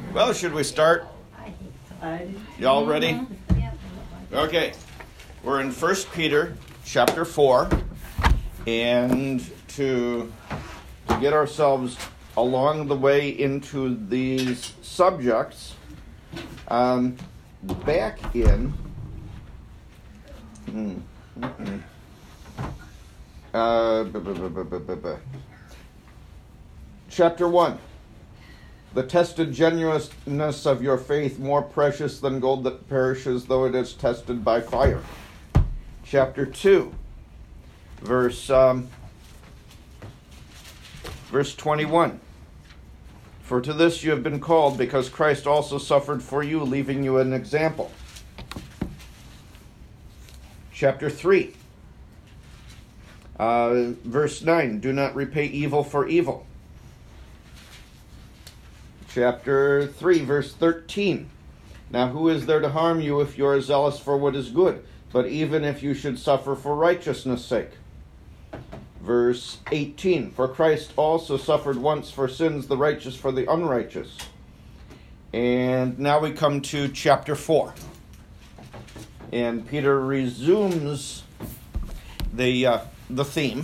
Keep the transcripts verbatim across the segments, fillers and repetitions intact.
Well, should we start? Y'all ready? Okay. We're in First Peter chapter four. And to, to get ourselves along the way into these subjects, um, back in hmm, hmm, uh, bu- bu- bu- bu- bu- bu- bu. chapter one. The tested genuineness of your faith, more precious than gold that perishes, though it is tested by fire. Chapter two, verse um, verse twenty-one. For to this you have been called, because Christ also suffered for you, leaving you an example. Chapter three, uh, verse nine. Do not repay evil for evil. Chapter three, verse thirteen. Now who is there to harm you if you are zealous for what is good? But even if you should suffer for righteousness' sake. Verse eighteen. For Christ also suffered once for sins, the righteous for the unrighteous. And now we come to chapter four. And Peter resumes the uh, the theme.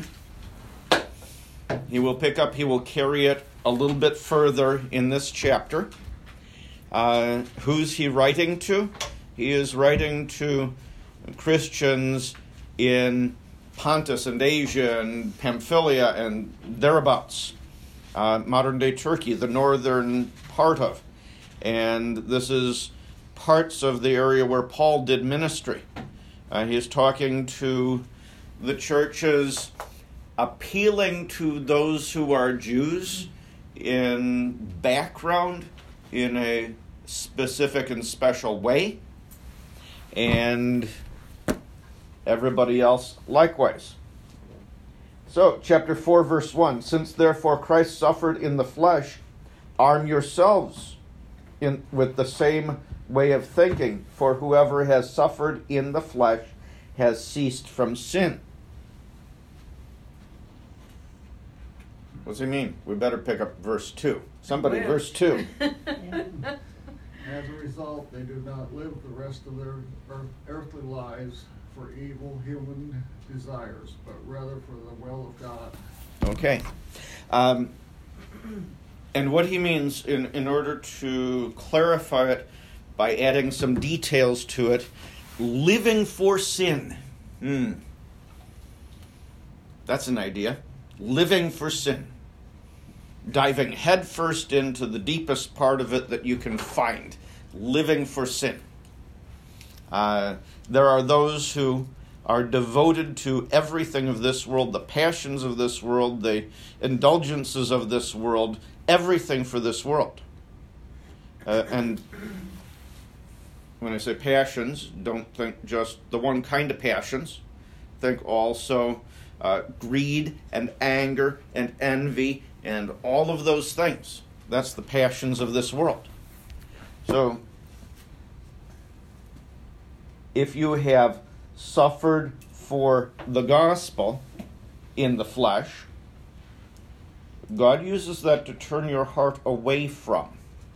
He will pick up, he will carry it a little bit further in this chapter. Uh, who's he writing to? He is writing to Christians in Pontus and Asia and Pamphylia and thereabouts. Uh, modern-day Turkey, the northern part of. And this is parts of the area where Paul did ministry. Uh, he is talking to the churches, appealing to those who are Jews in background in a specific and special way, and everybody else likewise. So, chapter four, verse one. Since therefore Christ suffered in the flesh, arm yourselves in with the same way of thinking, for whoever has suffered in the flesh has ceased from sin. What's he mean? We better pick up verse two. Somebody, Well. verse two. As a result, they do not live the rest of their earth, earthly lives for evil human desires, but rather for the will of God. Okay. Um, and what he means, in, in order to clarify it by adding some details to it, living for sin. Hmm. That's an idea. Living for sin. Diving headfirst into the deepest part of it that you can find. Living for sin. Uh, there are those who are devoted to everything of this world, the passions of this world, the indulgences of this world, everything for this world. Uh, and when I say passions, don't think just the one kind of passions. Think also uh, greed and anger and envy and all of those things. That's the passions of this world. So, if you have suffered for the gospel in the flesh, God uses that to turn your heart away from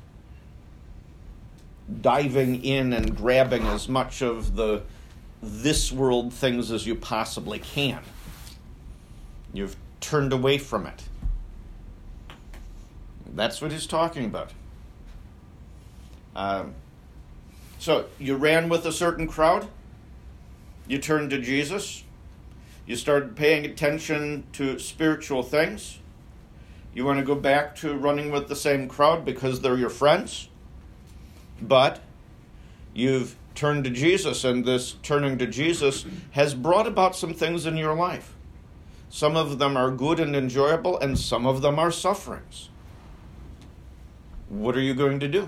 diving in and grabbing as much of the this world things as you possibly can. You've turned away from it. That's what he's talking about. Um, so, you ran with a certain crowd. You turned to Jesus. You started paying attention to spiritual things. You want to go back to running with the same crowd because they're your friends. But you've turned to Jesus, and this turning to Jesus has brought about some things in your life. Some of them are good and enjoyable, and some of them are sufferings. What are you going to do?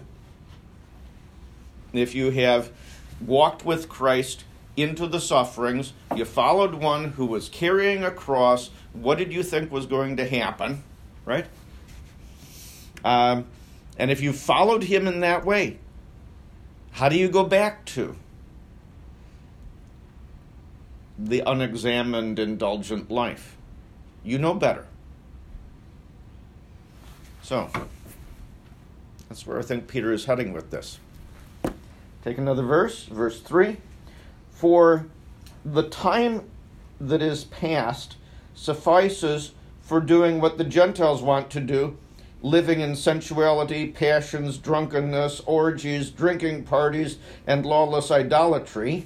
If you have walked with Christ into the sufferings, you followed one who was carrying a cross, what did you think was going to happen? Right? Um, and if you followed him in that way, how do you go back to the unexamined, indulgent life? You know better. So, That's where I think Peter is heading with this. Take another verse, verse three. For the time that is past suffices for doing what the Gentiles want to do, living in sensuality, passions, drunkenness, orgies, drinking parties, and lawless idolatry.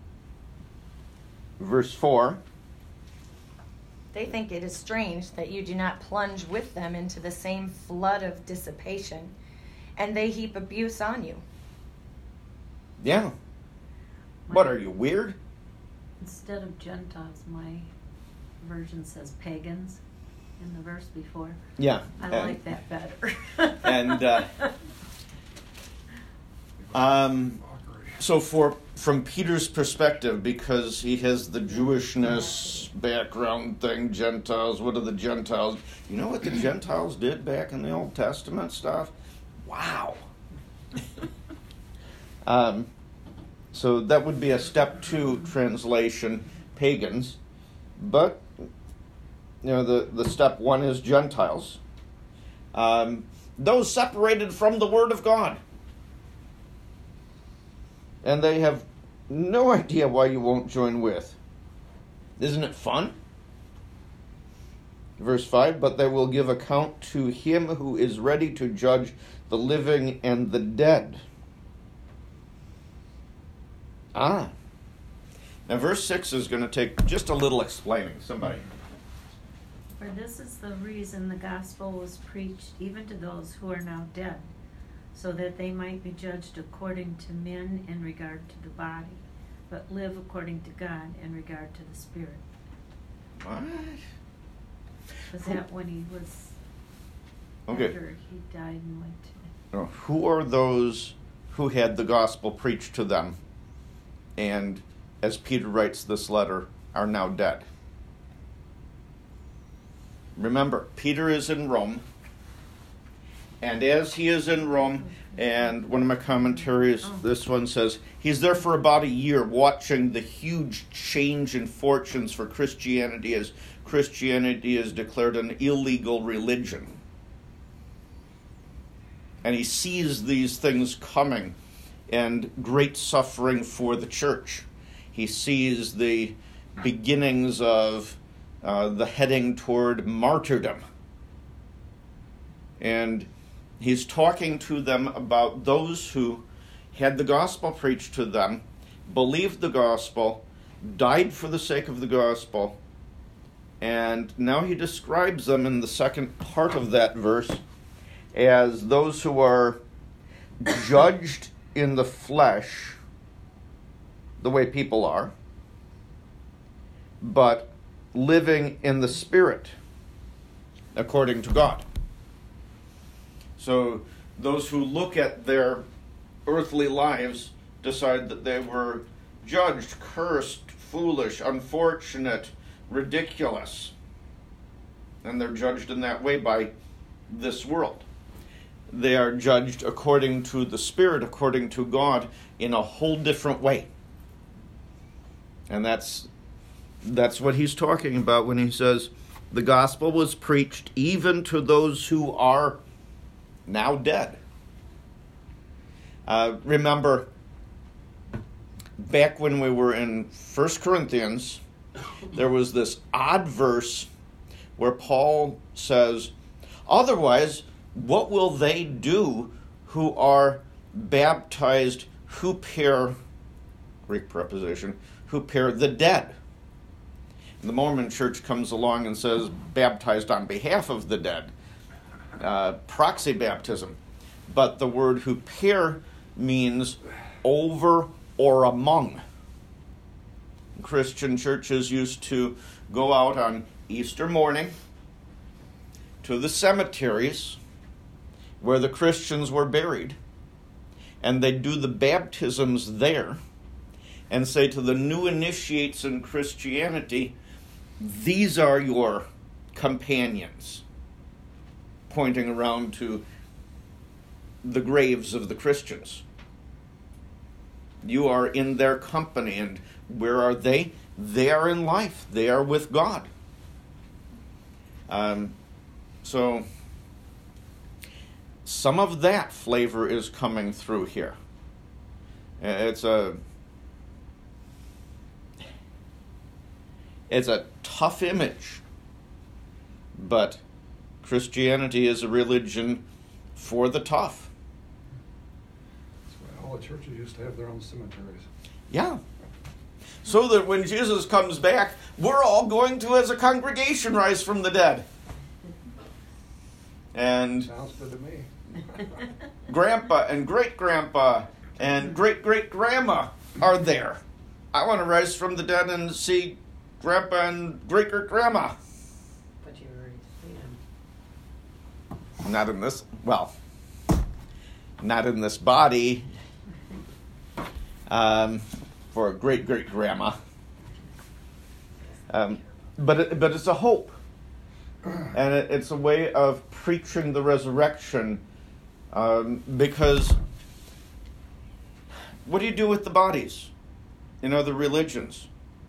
Verse four. They think it is strange that you do not plunge with them into the same flood of dissipation, and they heap abuse on you. Yeah. What, are you weird? Instead of Gentiles, my version says pagans in the verse before. Yeah. I and, like that better. and uh, um, so for from Peter's perspective, because he has the Jewishness background thing, Gentiles, what are the Gentiles? You know what the Gentiles did back in the Old Testament stuff? Wow. um, so that would be a step two translation, pagans. But, you know, the, the step one is Gentiles. Um, those separated from the Word of God. And they have no idea why you won't join with. Isn't it fun? Verse five, but they will give account to him who is ready to judge the living and the dead. Ah. Now verse six is going to take just a little explaining. Somebody. For this is the reason the gospel was preached even to those who are now dead, so that they might be judged according to men in regard to the body, but live according to God in regard to the spirit. What? Was that when he was, Okay. after he died and went to... Now, who are those who had the gospel preached to them and, as Peter writes this letter, are now dead? Remember, Peter is in Rome, and as he is in Rome, and one of my commentaries, this one says, he's there for about a year watching the huge change in fortunes for Christianity as Christianity is declared an illegal religion. And he sees these things coming and great suffering for the church. He sees the beginnings of uh, the heading toward martyrdom. And he's talking to them about those who had the gospel preached to them, believed the gospel, died for the sake of the gospel, and now he describes them in the second part of that verse as those who are judged in the flesh, the way people are, but living in the Spirit, according to God. So those who look at their earthly lives decide that they were judged, cursed, foolish, unfortunate, ridiculous. And they're judged in that way by this world. They are judged according to the Spirit, according to God, in a whole different way. And that's that's what he's talking about when he says, the gospel was preached even to those who are now dead. Uh, remember, back when we were in First Corinthians, there was this odd verse where Paul says, otherwise, what will they do who are baptized, who pair, Greek preposition, who pair the dead? And the Mormon church comes along and says, baptized on behalf of the dead. Uh, proxy baptism. But the word huper means over or among. Christian churches used to go out on Easter morning to the cemeteries where the Christians were buried, and they'd do the baptisms there and say to the new initiates in Christianity, these are your companions, pointing around to the graves of the Christians. You are in their company, and where are they? They are in life. They are with God. Um, so, some of that flavor is coming through here. It's a it's a tough image, but Christianity is a religion for the tough. That's why all the churches used to have their own cemeteries. Yeah. So that when Jesus comes back, we're all going to, as a congregation, rise from the dead. And Sounds good to me. Grandpa and great-grandpa and great-great-grandma are there. I want to rise from the dead and see Grandpa and great-great-grandma. But you already seen him. Not in this, well, not in this body. Um, for a great-great-grandma. Um, but it, but it's a hope. And it, it's a way of preaching the resurrection, um, because what do you do with the bodies in other religions?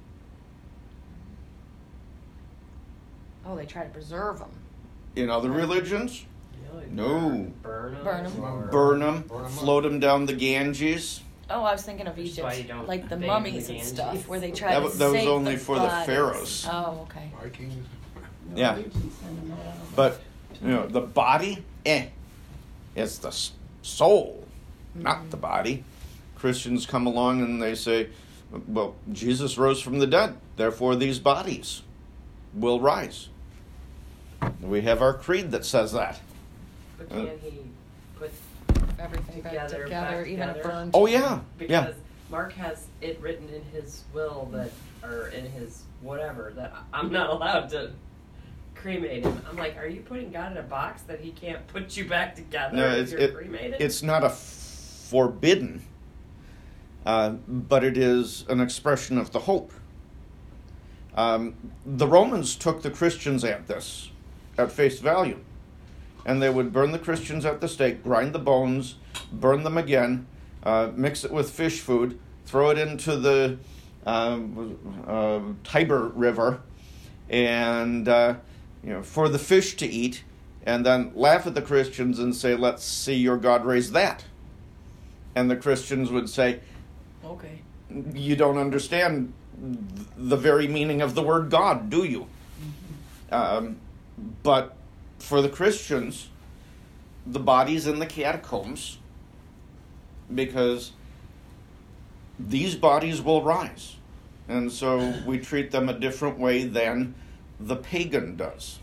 Oh, they try to preserve them. In other religions? You know, like No. Burn them. Burn 'em. Or, Burn them, Burn 'em up. float them down the Ganges. Oh, I was thinking of Which is why Egypt, you don't like the bathe mummies in the and stuff, Ganges. where they try That to wa- that was save only the for the bodies. pharaohs. Oh, okay. Vikings. Yeah. But, you know, the body, eh, it's the s- soul, not the body. Christians come along and they say, well, Jesus rose from the dead, therefore these bodies will rise. We have our creed that says that. But can he put Everything back together, together, back even a together? burned. Oh, yeah, Because yeah. Mark has it written in his will that, or in his whatever, that I'm not allowed to cremate him. I'm like, are you putting God in a box that he can't put you back together No, if it's, you're it, cremated? it's not a forbidden, uh, but it is an expression of the hope. Um, the Romans took the Christians at this, at face value. And they would burn the Christians at the stake, grind the bones, burn them again, uh, mix it with fish food, throw it into the uh, uh, Tiber River, and uh, you know, for the fish to eat, and then laugh at the Christians and say, "Let's see your God raise that." And the Christians would say, Okay. "You don't understand the very meaning of the word God, do you?" Um, but for the Christians, the body's in the catacombs because these bodies will rise. And so we treat them a different way than the pagan does.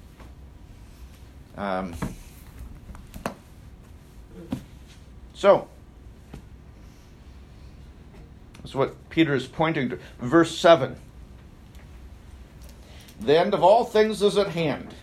Um, so, that's what Peter is pointing to. Verse seven. The end of all things is at hand.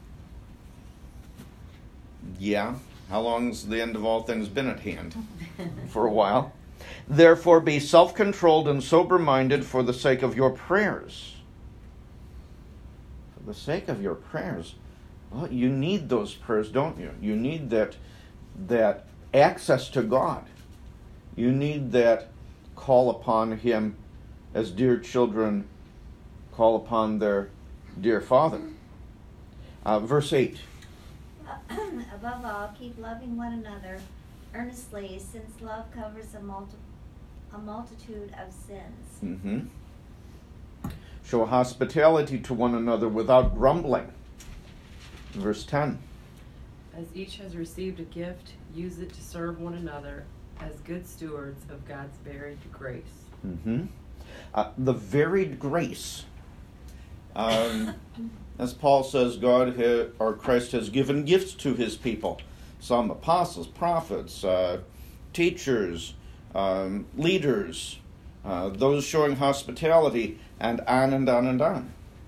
Yeah, how long's the end of all things been at hand? For a while. Therefore be self-controlled and sober-minded for the sake of your prayers. For the sake of your prayers. Well, you need those prayers, don't you? You need that, that access to God. You need that call upon Him as dear children call upon their dear Father. Uh, verse eight. Above all, keep loving one another earnestly, since love covers a, multi- a multitude of sins. Mm-hmm. Show hospitality to one another without grumbling. Verse ten. As each has received a gift, use it to serve one another as good stewards of God's varied grace. Mm-hmm. Uh, the varied grace. Um, as Paul says, God ha- or Christ has given gifts to His people. Some apostles, prophets, uh, teachers, um, leaders, uh, those showing hospitality, and on and on and on.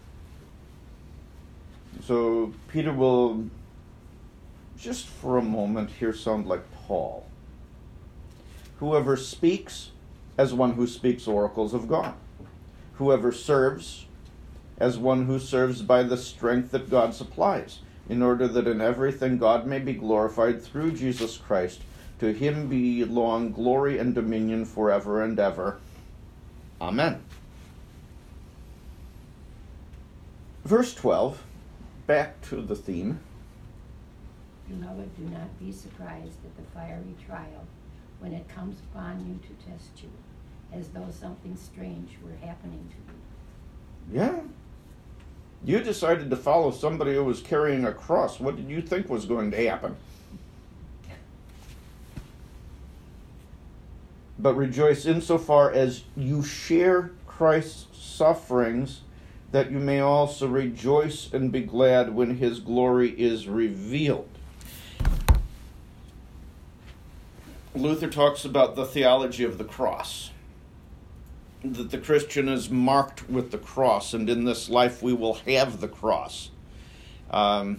So Peter will, just for a moment, here sound like Paul. Whoever speaks, as one who speaks oracles of God. Whoever serves, as one who serves by the strength that God supplies, in order that in everything God may be glorified through Jesus Christ. To Him belong glory and dominion forever and ever. Amen. Verse twelve, back to the theme. Beloved, do not be surprised at the fiery trial when it comes upon you to test you, as though something strange were happening to you. Yeah. You decided to follow somebody who was carrying a cross. What did you think was going to happen? But rejoice insofar as you share Christ's sufferings, that you may also rejoice and be glad when his glory is revealed. Luther talks about the theology of the cross, that the Christian is marked with the cross, and in this life we will have the cross. Um,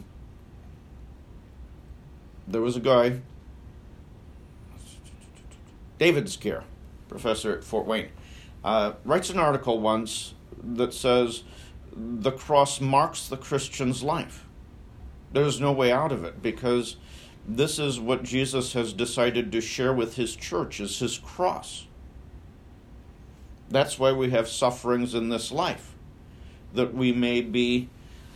there was a guy, David Scare, professor at Fort Wayne, uh, writes an article once that says the cross marks the Christian's life. There's no way out of it, because this is what Jesus has decided to share with his church, is his cross. That's why we have sufferings in this life, that we may be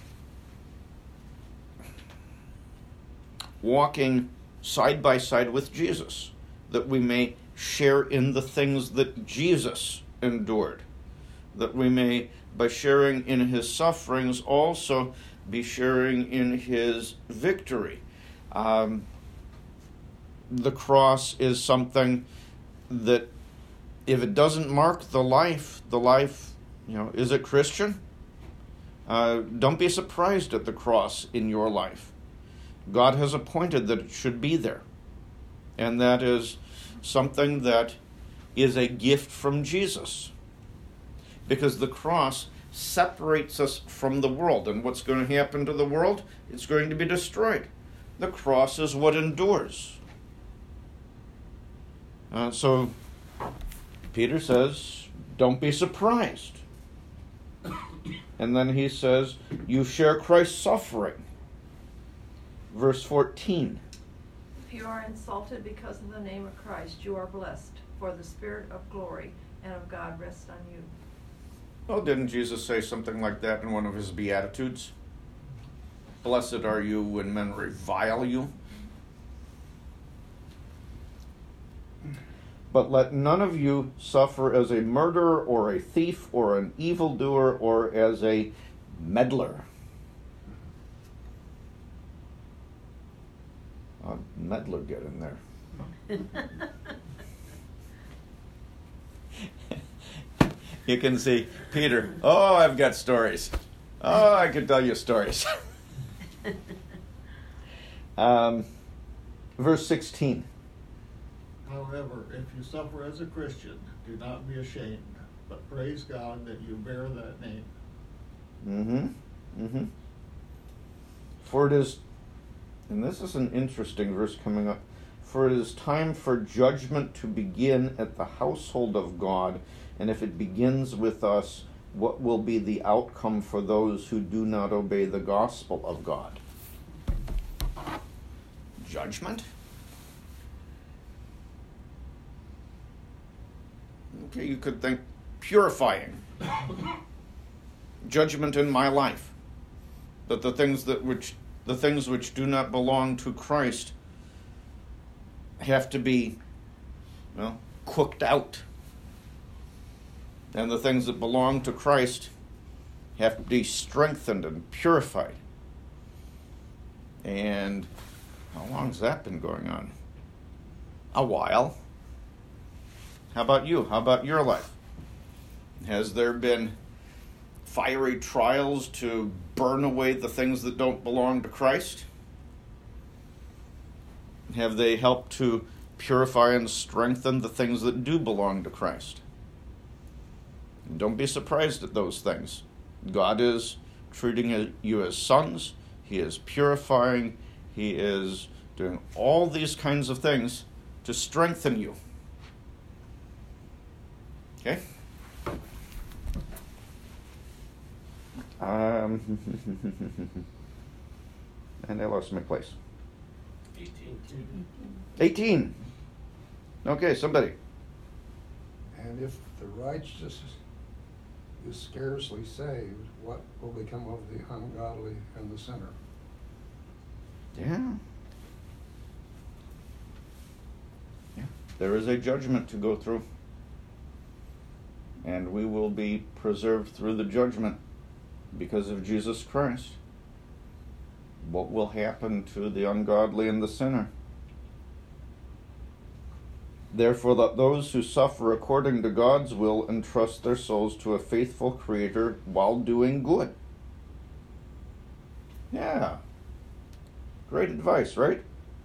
walking side by side with Jesus, that we may share in the things that Jesus endured, that we may, by sharing in his sufferings, also be sharing in his victory. Um, the cross is something that, if it doesn't mark the life, the life, you know, is it Christian? Uh, don't be surprised at the cross in your life. God has appointed that it should be there. And that is something that is a gift from Jesus. Because the cross separates us from the world. And what's going to happen to the world? It's going to be destroyed. The cross is what endures. Uh, so Peter says, don't be surprised. And then he says, you share Christ's suffering. Verse fourteen. If you are insulted because of the name of Christ, you are blessed, for the Spirit of glory and of God rests on you. Well, didn't Jesus say something like that in one of his Beatitudes? Blessed are you when men revile you. But let none of you suffer as a murderer or a thief or an evildoer or as a meddler. How'd meddler get in there? You can see Peter, oh, I've got stories. Oh, I could tell you stories. um, verse sixteen. However, if you suffer as a Christian, do not be ashamed, but praise God that you bear that name. Mm-hmm. Mm-hmm. For it is, and this is an interesting verse coming up, for it is time for judgment to begin at the household of God, and if it begins with us, what will be the outcome for those who do not obey the gospel of God? Judgment? Okay, you could think purifying. Judgment in my life. That the things that which the things which do not belong to Christ have to be, well, cooked out. And the things that belong to Christ have to be strengthened and purified. And how long has that been going on? A while. How about you? How about your life? Has there been fiery trials to burn away the things that don't belong to Christ? Have they helped to purify and strengthen the things that do belong to Christ? Don't be surprised at those things. God is treating you as sons. He is purifying. He is doing all these kinds of things to strengthen you. Okay? Um, and I lost my place. eighteen. eighteen. Okay, somebody. And if the righteous is scarcely saved, what will become of the ungodly and the sinner? Yeah. There is a judgment to go through. And we will be preserved through the judgment because of Jesus Christ. What will happen to the ungodly and the sinner? Therefore, let those who suffer according to God's will entrust their souls to a faithful Creator while doing good. Yeah. Great advice, right?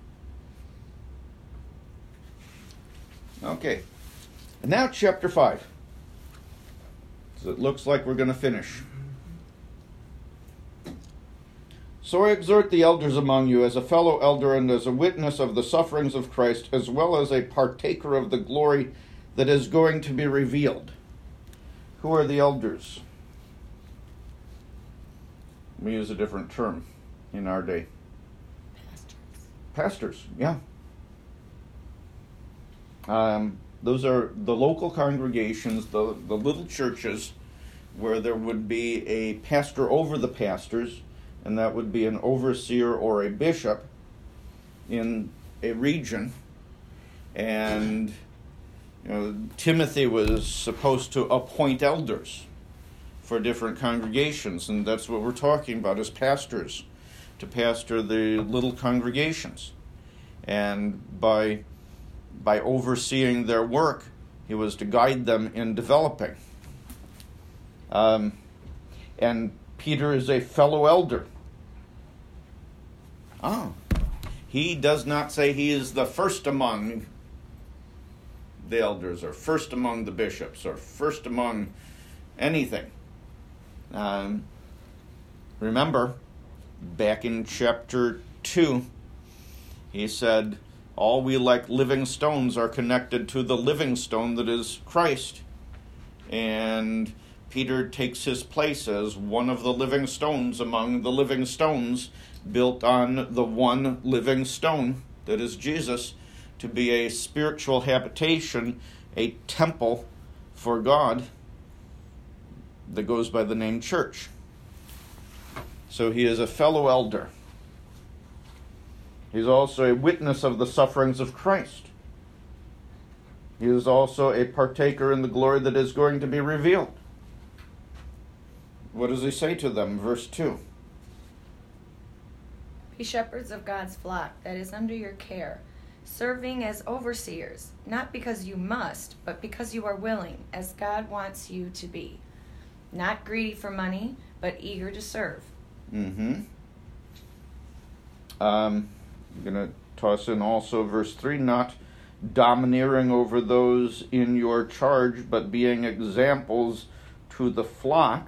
Okay. And now chapter five. So it looks like we're going to finish. So I exhort the elders among you as a fellow elder and as a witness of the sufferings of Christ, as well as a partaker of the glory that is going to be revealed. Who are the elders? We use a different term in our day. Pastors. Pastors, yeah. Um, those are the local congregations, the, the little churches, where there would be a pastor over the pastors, and that would be an overseer or a bishop in a region. And you know, Timothy was supposed to appoint elders for different congregations, and that's what we're talking about as pastors, to pastor the little congregations. And by by overseeing their work, he was to guide them in developing. Um, and Peter is a fellow elder. Oh, he does not say he is the first among the elders, or first among the bishops, or first among anything. Um, remember, back in chapter two, he said, all we like living stones are connected to the living stone that is Christ. And Peter takes his place as one of the living stones among the living stones, built on the one living stone that is Jesus, to be a spiritual habitation, a temple for God that goes by the name church. So he is a fellow elder. He's also a witness of the sufferings of Christ. He is also a partaker in the glory that is going to be revealed. What does he say to them? Verse two. Be shepherds of God's flock that is under your care, serving as overseers, not because you must, but because you are willing, as God wants you to be. Not greedy for money, but eager to serve. Mm-hmm. Um, I'm going to toss in also verse three, not domineering over those in your charge, but being examples to the flock.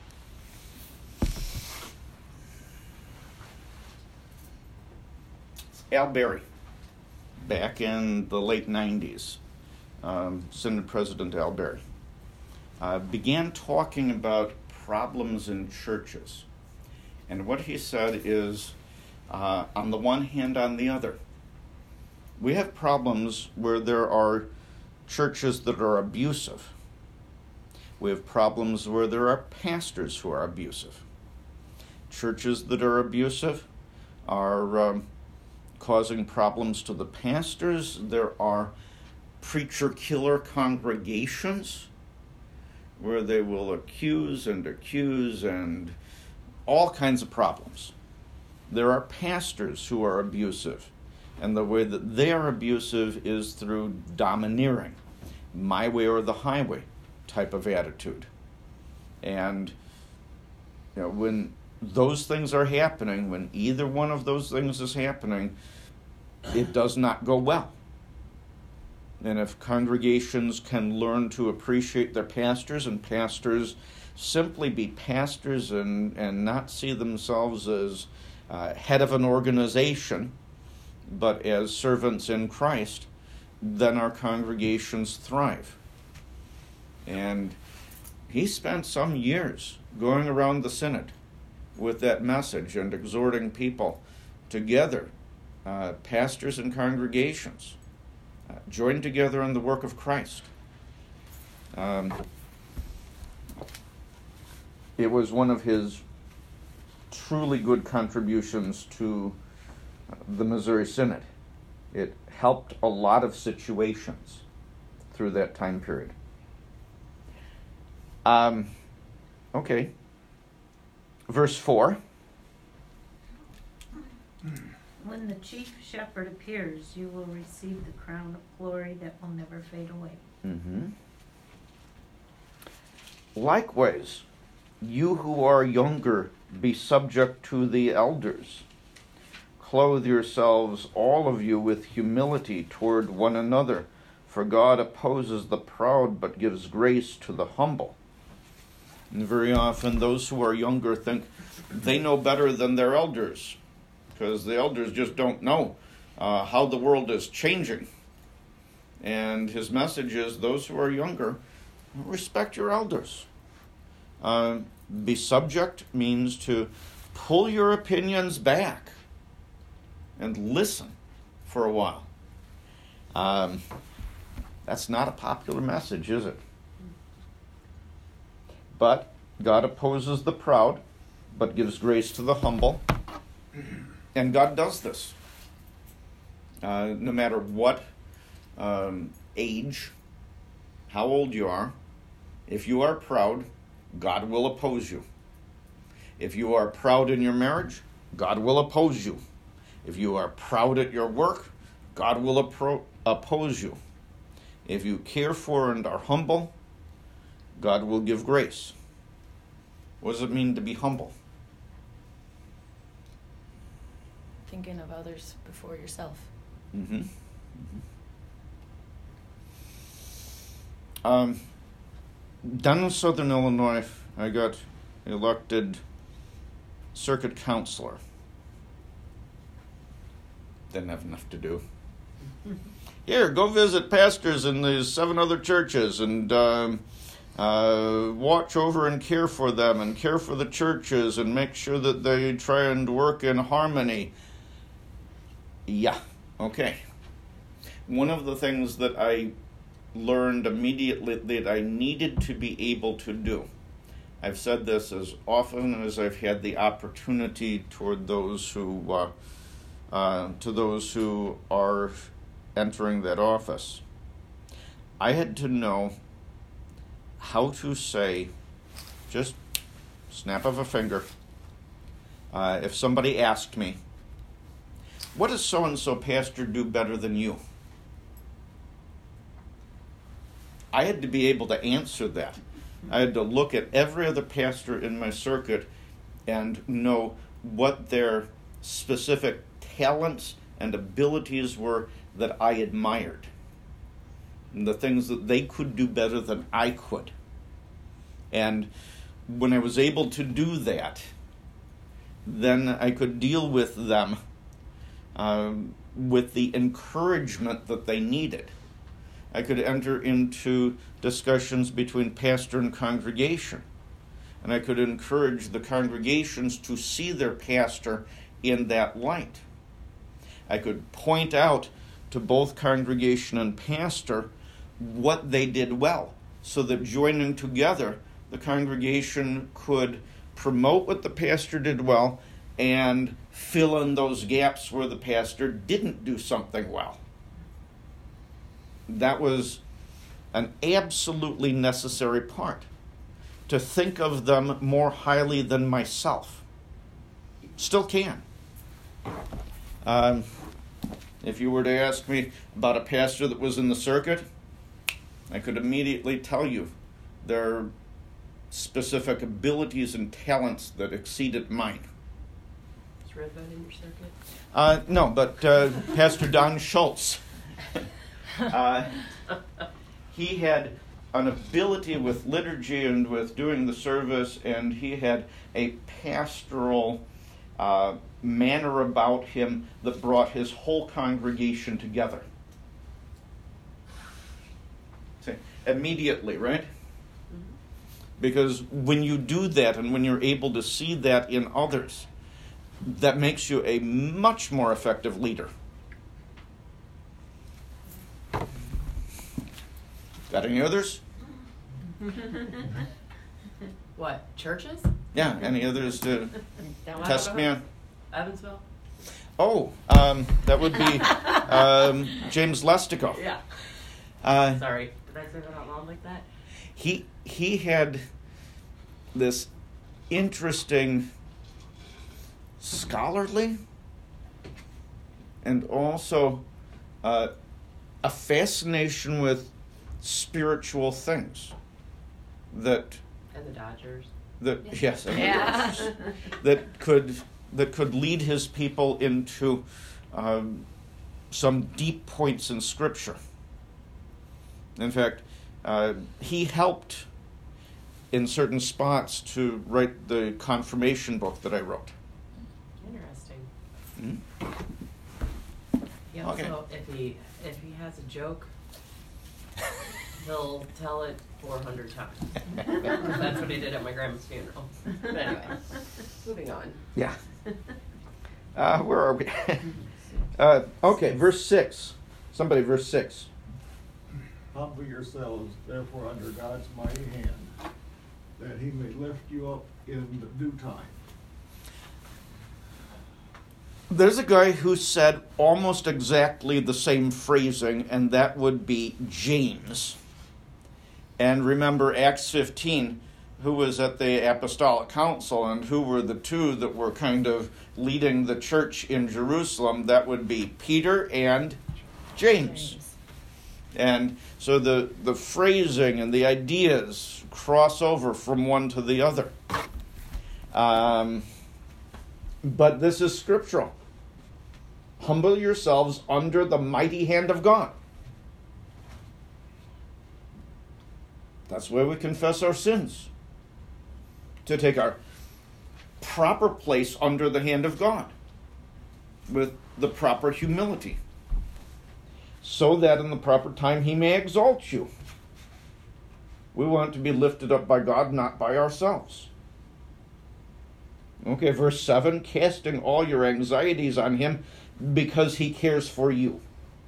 Al Berry, back in the late nineties, um, Synod President Al Berry, uh, began talking about problems in churches. And what he said is, uh, on the one hand, on the other, we have problems where there are churches that are abusive. We have problems where there are pastors who are abusive. Churches that are abusive are um, causing problems to the pastors. There are preacher-killer congregations where they will accuse and accuse and all kinds of problems. There are pastors who are abusive, and the way that they are abusive is through domineering, my way or the highway type of attitude. And you know, when those things are happening, when either one of those things is happening, it does not go well. And if congregations can learn to appreciate their pastors, and pastors simply be pastors and, and not see themselves as uh, head of an organization, but as servants in Christ, then our congregations thrive. And he spent some years going around the synod with that message and exhorting people together, uh, pastors and congregations, uh, join together in the work of Christ. Um, it was one of his truly good contributions to the Missouri Synod. It helped a lot of situations through that time period. Um, okay. Verse four. When the chief shepherd appears, you will receive the crown of glory that will never fade away. Mm-hmm. Likewise, you who are younger, be subject to the elders. Clothe yourselves, all of you, with humility toward one another, for God opposes the proud but gives grace to the humble. And very often those who are younger think they know better than their elders, because the elders just don't know uh, how the world is changing. And his message is, those who are younger, respect your elders. Uh, be subject means to pull your opinions back and listen for a while. Um, that's not a popular message, is it? But God opposes the proud, but gives grace to the humble. And God does this. Uh, no matter what um, age, how old you are, if you are proud, God will oppose you. If you are proud in your marriage, God will oppose you. If you are proud at your work, God will appro- oppose you. If you care for and are humble, God will give grace. What does it mean to be humble? Thinking of others before yourself. Mm-hmm. Mm-hmm. Um, down in Southern Illinois, I got elected circuit counselor. Didn't have enough to do. Here, go visit pastors in these seven other churches and um, uh, watch over and care for them and care for the churches and make sure that they try and work in harmony. Yeah, okay. One of the things that I learned immediately that I needed to be able to do, I've said this as often as I've had the opportunity toward those who, uh, uh, to those who are entering that office. I had to know how to say, just snap of a finger, uh, if somebody asked me, what does so-and-so pastor do better than you? I had to be able to answer that. I had to look at every other pastor in my circuit and know what their specific talents and abilities were that I admired, and the things that they could do better than I could. And when I was able to do that, then I could deal with them um, with the encouragement that they needed. I could enter into discussions between pastor and congregation, and I could encourage the congregations to see their pastor in that light. I could point out to both congregation and pastor what they did well, so that joining together, the congregation could promote what the pastor did well and fill in those gaps where the pastor didn't do something well. That was an absolutely necessary part, to think of them more highly than myself. Still can. Um, if you were to ask me about a pastor that was in the circuit, I could immediately tell you their specific abilities and talents that exceeded mine. Is Redbud in your circuit? Uh, no, but uh, Pastor Don Schultz. Uh, he had an ability with liturgy and with doing the service, and he had a pastoral uh, manner about him that brought his whole congregation together. See, immediately, right? Mm-hmm. Because when you do that and when you're able to see that in others, that makes you a much more effective leader. Got any others? What, churches? Yeah, any others to Down test me on? Evansville? Oh, um, that would be um, James Lestico. Yeah. Uh, Sorry. Did I say that out loud like that? He he had this interesting scholarly and also uh, a fascination with spiritual things that And the Dodgers. that yes and the Yeah. Dodgers, that could that could lead his people into um, some deep points in Scripture. In fact, uh, he helped in certain spots to write the confirmation book that I wrote. Interesting. Hmm? He also, Okay. if he if he has a joke, he'll tell it four hundred times. That's what he did at my grandma's funeral. But anyway, moving on. Yeah. Uh, where are we? uh, okay, verse six. Somebody, verse six. Humble yourselves, therefore, under God's mighty hand, that he may lift you up in due time. There's a guy who said almost exactly the same phrasing, and that would be James. And remember Acts fifteen, who was at the Apostolic Council, and who were the two that were kind of leading the church in Jerusalem? That would be Peter and James. James. And so the, the phrasing and the ideas cross over from one to the other. Um, but this is scriptural. Humble yourselves under the mighty hand of God. That's where we confess our sins. To take our proper place under the hand of God with the proper humility, so that in the proper time he may exalt you. We want to be lifted up by God, not by ourselves. Okay, verse seven, casting all your anxieties on him because he cares for you.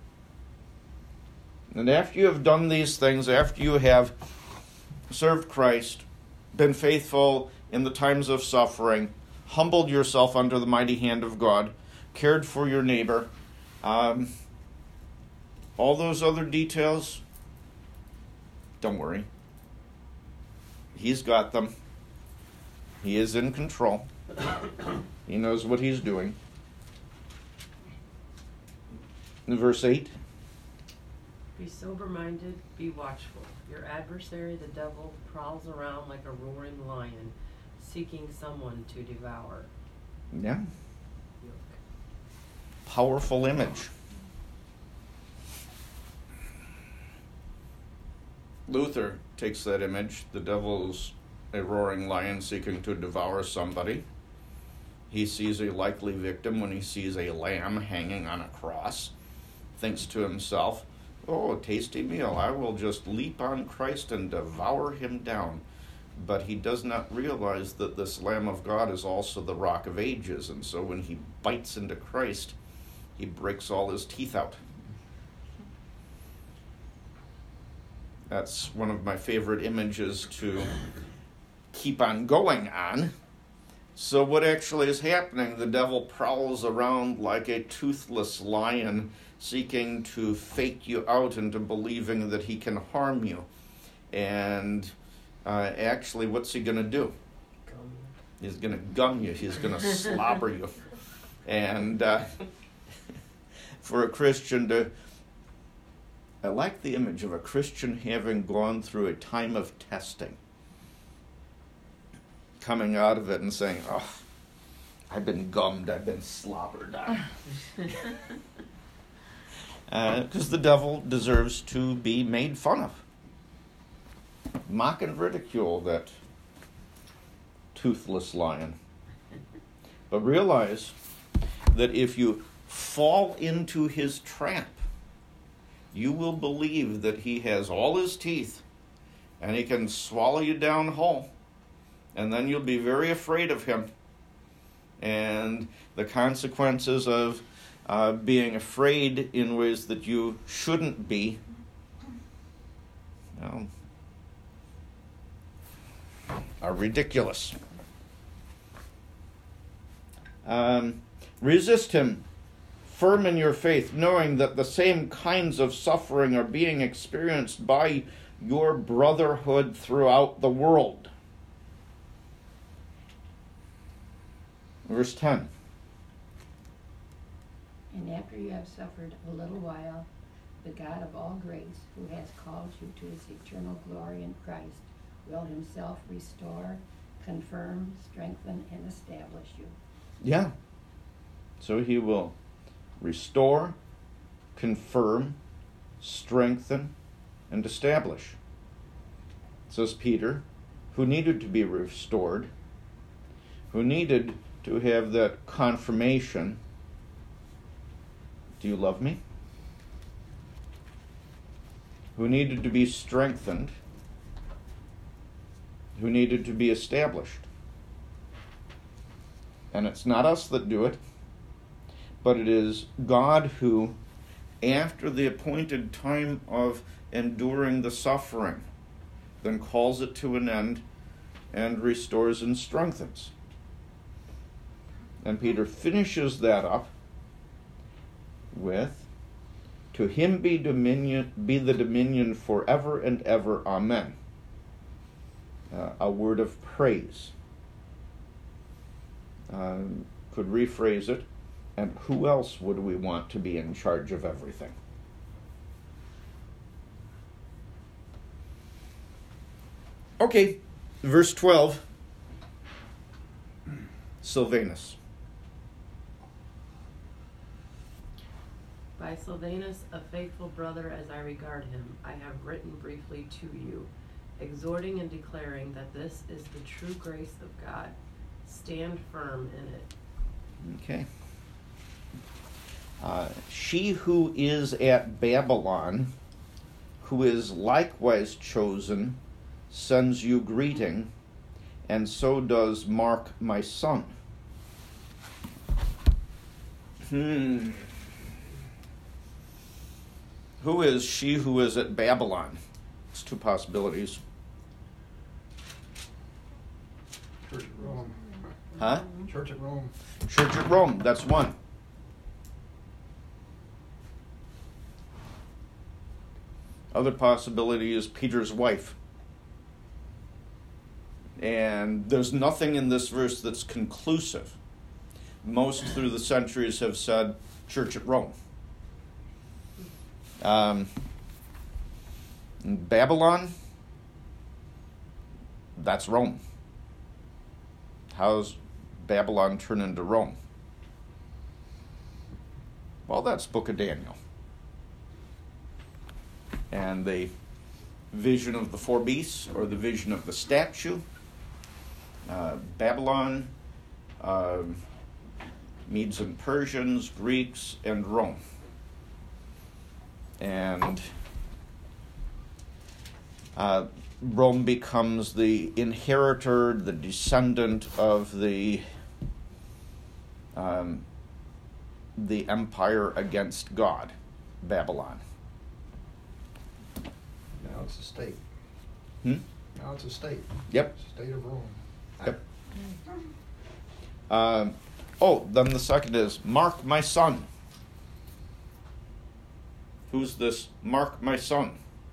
And after you have done these things, after you have served Christ, been faithful in the times of suffering, humbled yourself under the mighty hand of God, cared for your neighbor, um, all those other details, don't worry. He's got them. He is in control. He knows what he's doing. In verse eight. Be sober-minded, be watchful. Your adversary, the devil, prowls around like a roaring lion, seeking someone to devour. Yeah. Powerful image. Luther takes that image. The devil's a roaring lion seeking to devour somebody. He sees a likely victim when he sees a lamb hanging on a cross. Thinks to himself, oh, a tasty meal. I will just leap on Christ and devour him down. But he does not realize that this Lamb of God is also the Rock of Ages. And so when he bites into Christ, he breaks all his teeth out. That's one of my favorite images to keep on going on. So what actually is happening? The devil prowls around like a toothless lion, seeking to fake you out into believing that he can harm you. And uh, actually, what's he going to do? Gum. He's going to gum you. He's going to slobber you. And uh, for a Christian to... I like the image of a Christian having gone through a time of testing, coming out of it and saying, oh, I've been gummed, I've been slobbered on. Because uh, the devil deserves to be made fun of. Mock and ridicule that toothless lion. But realize that if you fall into his trap, you will believe that he has all his teeth and he can swallow you down whole. And then you'll be very afraid of him. And the consequences of uh, being afraid in ways that you shouldn't be, well, are ridiculous. Um, resist him, firm in your faith, knowing that the same kinds of suffering are being experienced by your brotherhood throughout the world. Verse ten. And after you have suffered a little while, the God of all grace, who has called you to his eternal glory in Christ, will himself restore, confirm, strengthen, and establish you. Yeah. So he will restore, confirm, strengthen, and establish. Says Peter, who needed to be restored, who needed to have that confirmation. Do you love me? Who needed to be strengthened, who needed to be established. And it's not us that do it, but it is God who, after the appointed time of enduring the suffering, then calls it to an end and restores and strengthens. And Peter finishes that up with, to him be dominion, be the dominion forever and ever. Amen. Uh, a word of praise. Uh, could rephrase it, and who else would we want to be in charge of everything? Okay, verse twelve. Silvanus. By Silvanus, a faithful brother as I regard him, I have written briefly to you, exhorting and declaring that this is the true grace of God. Stand firm in it. Okay. Uh, she who is at Babylon, who is likewise chosen, sends you greeting, and so does Mark, my son. Hmm. Who is she who is at Babylon? It's two possibilities. Church at Rome. Huh? Church at Rome. Church at Rome, that's one. Other possibility is Peter's wife. And there's nothing in this verse that's conclusive. Most through the centuries have said Church at Rome. Um, Babylon, that's Rome. How's Babylon turn into Rome? Well, that's Book of Daniel. And the vision of the four beasts, or the vision of the statue, uh, Babylon, uh, Medes and Persians, Greeks, and Rome. And uh, Rome becomes the inheritor, the descendant of the um, the empire against God, Babylon. Now it's a state. Hmm? Now it's a state. Yep. State of Rome. Yep. Um, oh, then the second is Mark, my son. Who's this Mark, my son?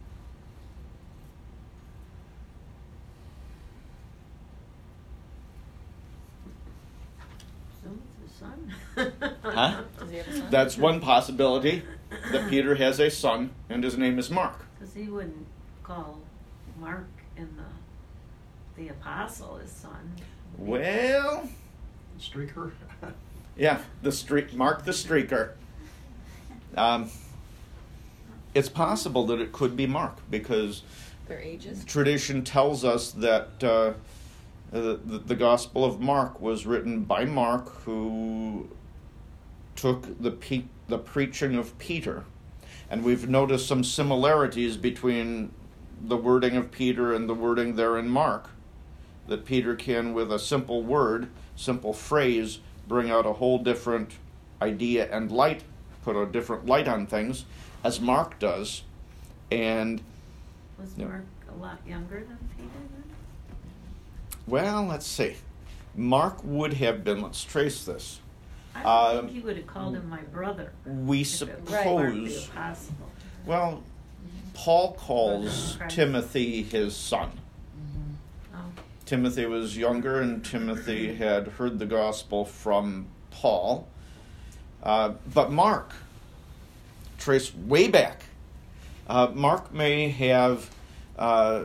So it's the son. Huh? Does he have a son? That's one possibility, that Peter has a son, and his name is Mark. Because he wouldn't call Mark and the the apostle his son. Well, Streaker. yeah, the streak, Mark the streaker. Um, it's possible that it could be Mark, because Their ages. tradition tells us that uh, the, the, the Gospel of Mark was written by Mark, who took the pe- the preaching of Peter. And we've noticed some similarities between the wording of Peter and the wording there in Mark. That Peter can, with a simple word, simple phrase, bring out a whole different idea and light, put a different light on things, as Mark does. And Was Yeah. Mark a lot younger than Peter then? well, let's see. Mark would have been, let's trace this. I I Um, don't think he would have called him my brother. we if it was Right. hardly suppose, possible. well, Paul calls Christ. Timothy his son. Oh, Timothy was younger, and Timothy had heard the gospel from Paul. Uh, but Mark, trace way back, uh, Mark may have uh,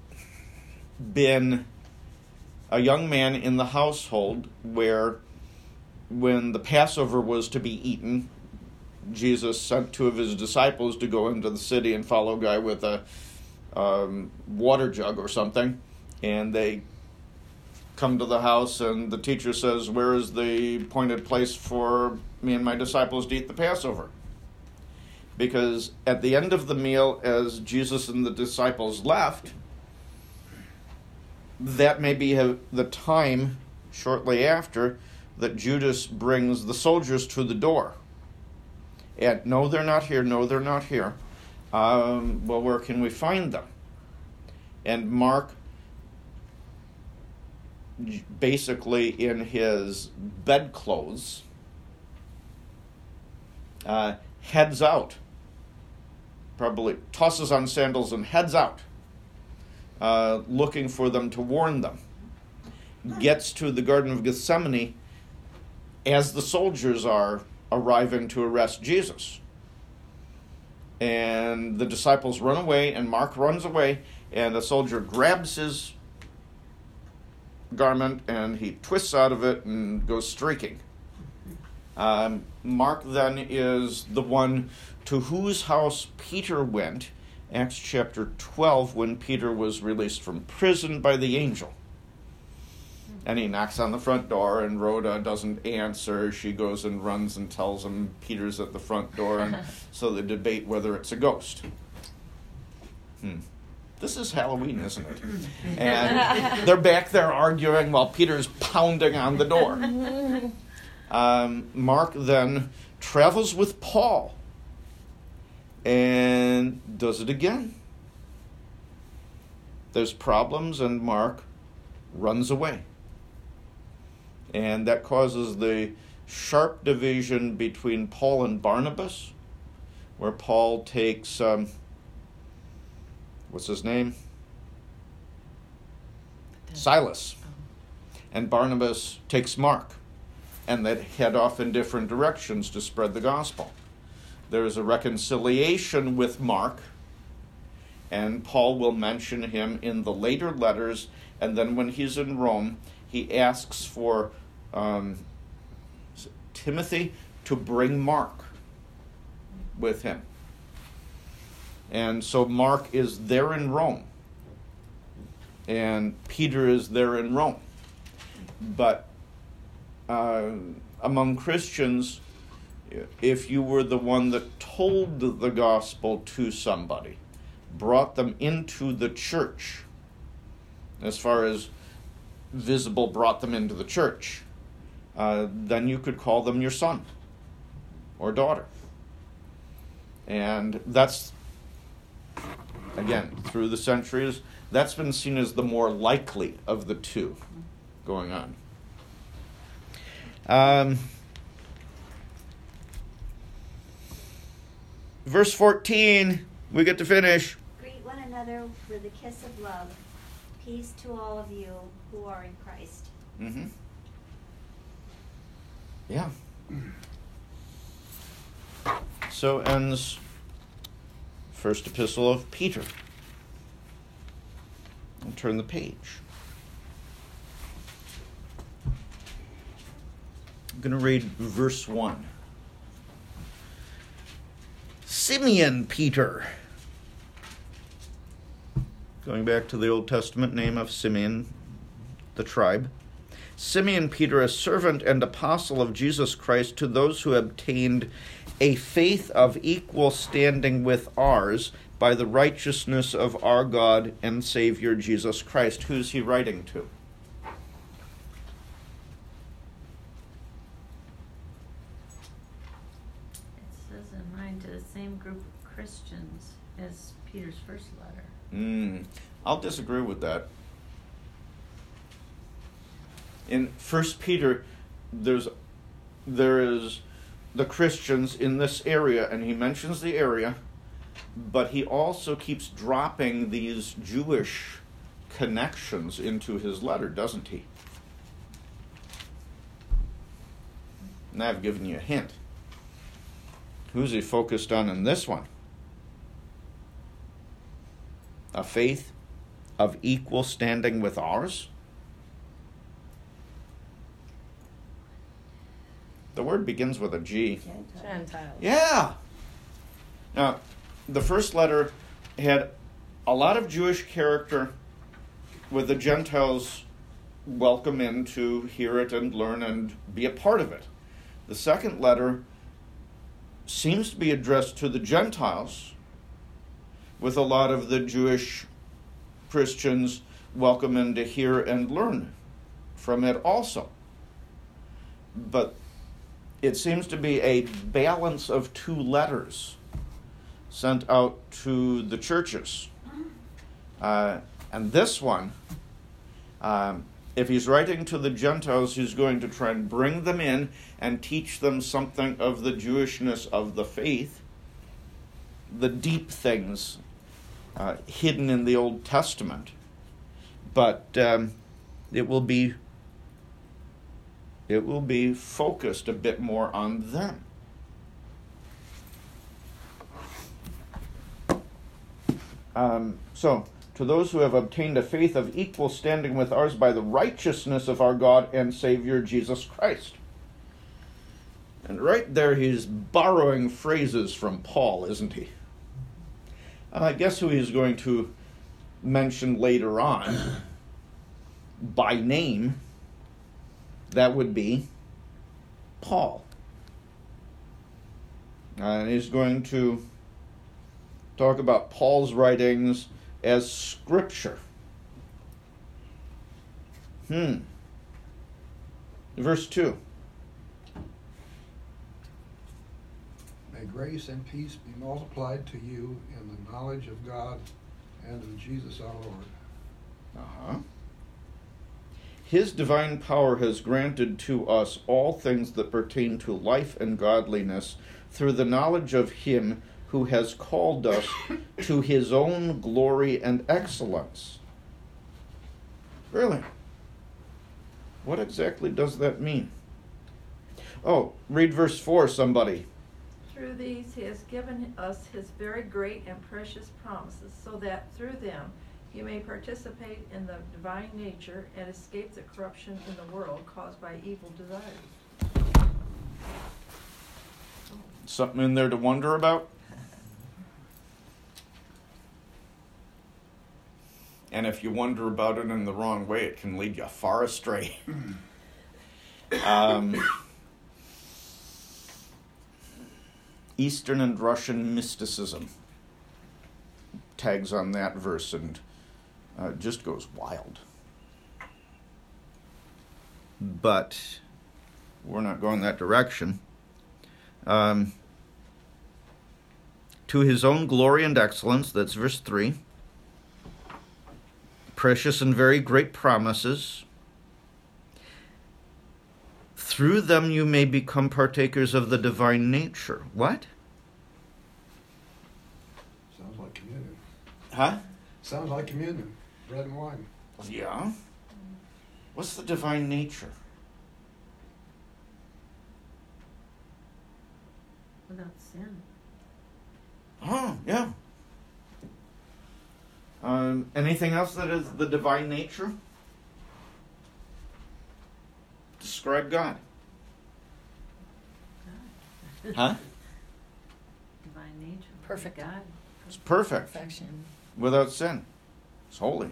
been a young man in the household where, when the Passover was to be eaten, Jesus sent two of his disciples to go into the city and follow a guy with a um, water jug or something. And they come to the house, and the teacher says, "Where is the appointed place for me and my disciples to eat the Passover?" Because at the end of the meal, as Jesus and the disciples left, that may be the time shortly after that Judas brings the soldiers to the door. And no, they're not here. No, they're not here. Um, well, where can we find them? And Mark, basically in his bedclothes, uh, heads out. Probably tosses on sandals and heads out, uh, looking for them to warn them. Gets to the Garden of Gethsemane as the soldiers are arriving to arrest Jesus. And the disciples run away, and Mark runs away, and a soldier grabs his garment, and he twists out of it and goes streaking. Um, Mark then is the one to whose house Peter went, Acts chapter twelve, when Peter was released from prison by the angel. And he knocks on the front door, and Rhoda doesn't answer. She goes and runs and tells him Peter's at the front door, and so they debate whether it's a ghost. Hmm. This is Halloween, isn't it? And they're back there arguing while Peter's pounding on the door. Um, Mark then travels with Paul and does it again. There's problems, and Mark runs away. And that causes the sharp division between Paul and Barnabas, where Paul takes, um, what's his name? Silas. And Barnabas takes Mark. And they head off in different directions to spread the gospel. There is a reconciliation with Mark, and Paul will mention him in the later letters, and then when he's in Rome, he asks for um, Timothy to bring Mark with him. And so Mark is there in Rome, and Peter is there in Rome. But uh, among Christians, if you were the one that told the gospel to somebody, brought them into the church, as far as visible brought them into the church, uh, then you could call them your son or daughter. And that's, again, through the centuries, that's been seen as the more likely of the two going on. Um, verse fourteen, we get to finish. Greet one another with a kiss of love. Peace to all of you who are in Christ. Mm-hmm. Yeah. So ends First Epistle of Peter. I'll turn the page. I'm going to read verse one. Simeon Peter. Going back to the Old Testament name of Simeon, the tribe. Simeon Peter, a servant and apostle of Jesus Christ, to those who obtained a faith of equal standing with ours by the righteousness of our God and Savior Jesus Christ. Who's he writing to? it says in mine to the same group of Christians as Peter's first letter. Mm, I'll disagree with that. In First Peter, there's there is the Christians in this area, and he mentions the area, but he also keeps dropping these Jewish connections into his letter, doesn't he? And I've given you a hint. Who's he focused on in this one? A faith of equal standing with ours? The word begins with a G. Gentiles. Yeah. Now, the first letter had a lot of Jewish character with the Gentiles welcome in to hear it and learn and be a part of it. The second letter seems to be addressed to the Gentiles, with a lot of the Jewish Christians welcome in to hear and learn from it also. But it seems to be a balance of two letters sent out to the churches. Uh, and this one, um, if he's writing to the Gentiles, he's going to try and bring them in and teach them something of the Jewishness of the faith, the deep things uh, hidden in the Old Testament. But um, it will be it will be focused a bit more on them. Um, so, to those who have obtained a faith of equal standing with ours by the righteousness of our God and Savior Jesus Christ. And right there he's borrowing phrases from Paul, isn't he? And I guess who he's going to mention later on by name, that would be Paul. And he's going to talk about Paul's writings as scripture. Hmm. Verse two. May grace and peace be multiplied to you in the knowledge of God and of Jesus our Lord. Uh-huh. His divine power has granted to us all things that pertain to life and godliness through the knowledge of him who has called us to his own glory and excellence. Really? What exactly does that mean? Oh, read verse four, somebody. Through these he has given us his very great and precious promises, so that through them he may participate in the divine nature and escape the corruption in the world caused by evil desires. Something in there to wonder about? And if you wonder about it in the wrong way, it can lead you far astray. um, Eastern and Russian mysticism tags on that verse and uh, just goes wild. But we're not going that direction. Um, to his own glory and excellence, that's verse three. Precious and very great promises. Through them you may become partakers of the divine nature. What? Sounds like communion. Huh? Sounds like communion. Bread and wine. Yeah. What's the divine nature? Without sin. Oh, yeah. Um, anything else that is the divine nature? Describe God. God. Huh? Divine nature. Perfect. God. It's perfect. Perfection. Without sin. It's holy.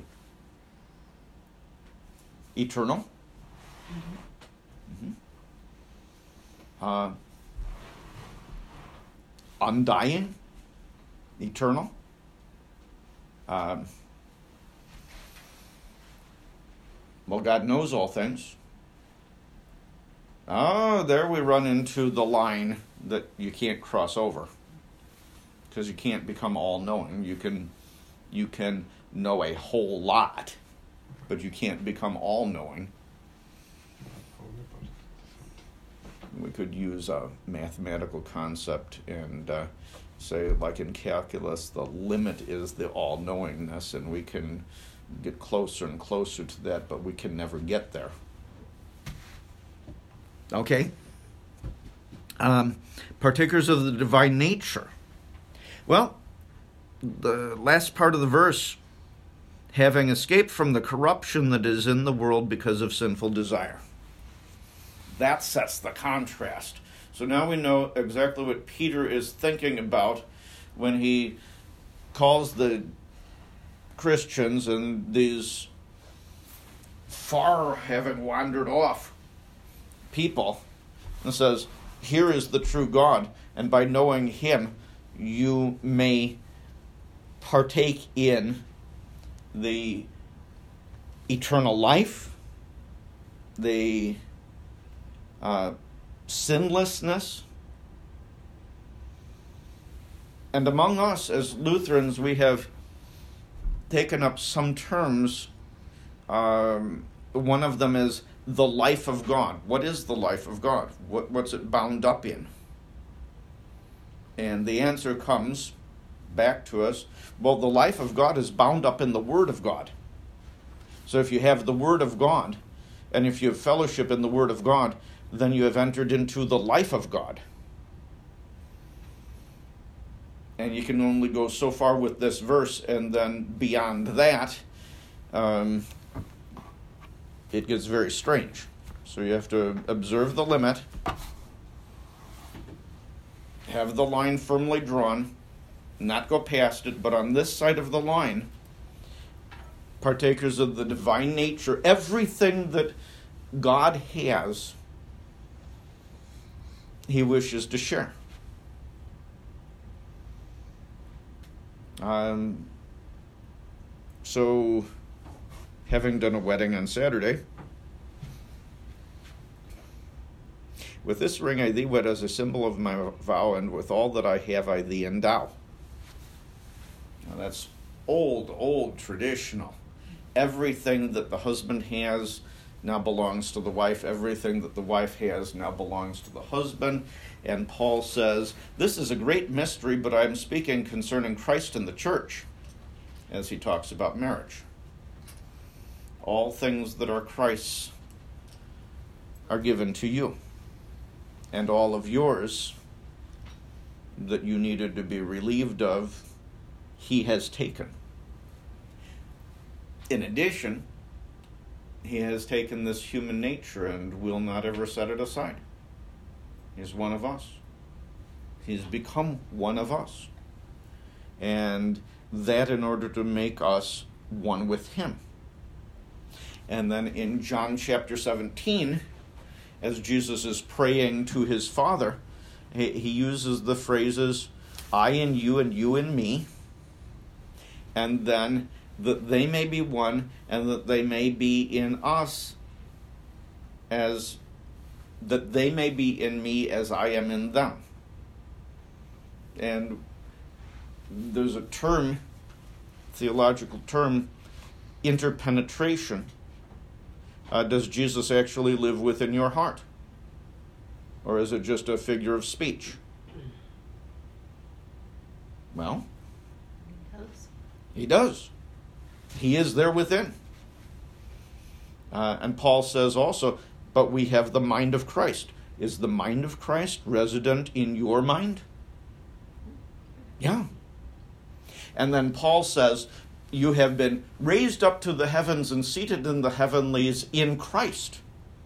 Eternal. Mm-hmm. Uh, undying. Eternal. Um, well, God knows all things. Oh, there we run into the line that you can't cross over. Because you can't become all-knowing. You can, you can know a whole lot, but you can't become all-knowing. We could use a mathematical concept and uh, say, like in calculus, the limit is the all-knowingness, and we can get closer and closer to that, but we can never get there. Okay? Um, partakers of the divine nature. Well, the last part of the verse, having escaped from the corruption that is in the world because of sinful desire. That sets the contrast. So now we know exactly what Peter is thinking about when he calls the Christians and these far having wandered off people and says, here is the true God, and by knowing him you may partake in the eternal life, the uh, sinlessness. And among us as Lutherans, we have taken up some terms. Um, one of them is the life of God. What is the life of God? What, what's it bound up in? And the answer comes back to us, well, the life of God is bound up in the Word of God. So if you have the Word of God, and if you have fellowship in the Word of God, then you have entered into the life of God. And you can only go so far with this verse, and then beyond that, um, it gets very strange. So you have to observe the limit, have the line firmly drawn, not go past it, but on this side of the line, partakers of the divine nature, everything that God has, he wishes to share. Um, so, having done a wedding on Saturday, with this ring I thee wed as a symbol of my vow, and with all that I have I thee endow. Now that's old, old, traditional. Everything that the husband has now belongs to the wife. Everything that the wife has now belongs to the husband. And Paul says, this is a great mystery, but I'm speaking concerning Christ and the church, as he talks about marriage. All things that are Christ's are given to you, and all of yours that you needed to be relieved of, he has taken. In addition, he has taken this human nature and will not ever set it aside. He's one of us. He's become one of us. And that in order to make us one with him. And then in John chapter seventeen, as Jesus is praying to his Father, he, he uses the phrases, I in you and you in me, and then that they may be one, and that they may be in us, as that they may be in me as I am in them. And there's a term, theological term, interpenetration. Uh, does Jesus actually live within your heart? Or is it just a figure of speech? Well, He does. He does. He is there within. Uh, and Paul says also, but we have the mind of Christ. Is the mind of Christ resident in your mind? Yeah. And then Paul says, you have been raised up to the heavens and seated in the heavenlies in Christ.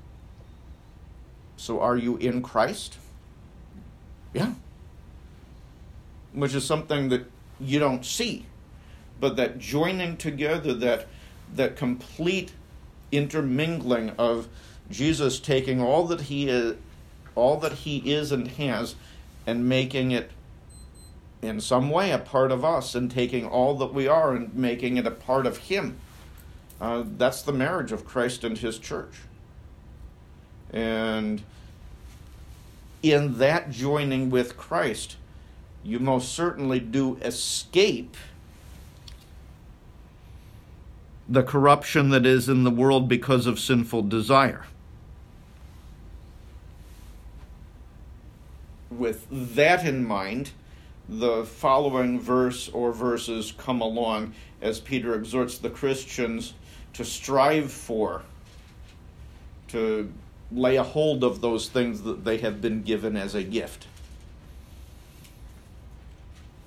So are you in Christ? Yeah. Which is something that you don't see. But that joining together, that that complete intermingling of Jesus taking all that he is, all that he is and has, and making it in some way a part of us, and taking all that we are and making it a part of him. Uh, that's the marriage of Christ and his church. And in that joining with Christ, you most certainly do escape the corruption that is in the world because of sinful desire. with that in mind, the following verse or verses come along as Peter exhorts the Christians to strive for, to lay a hold of those things that they have been given as a gift.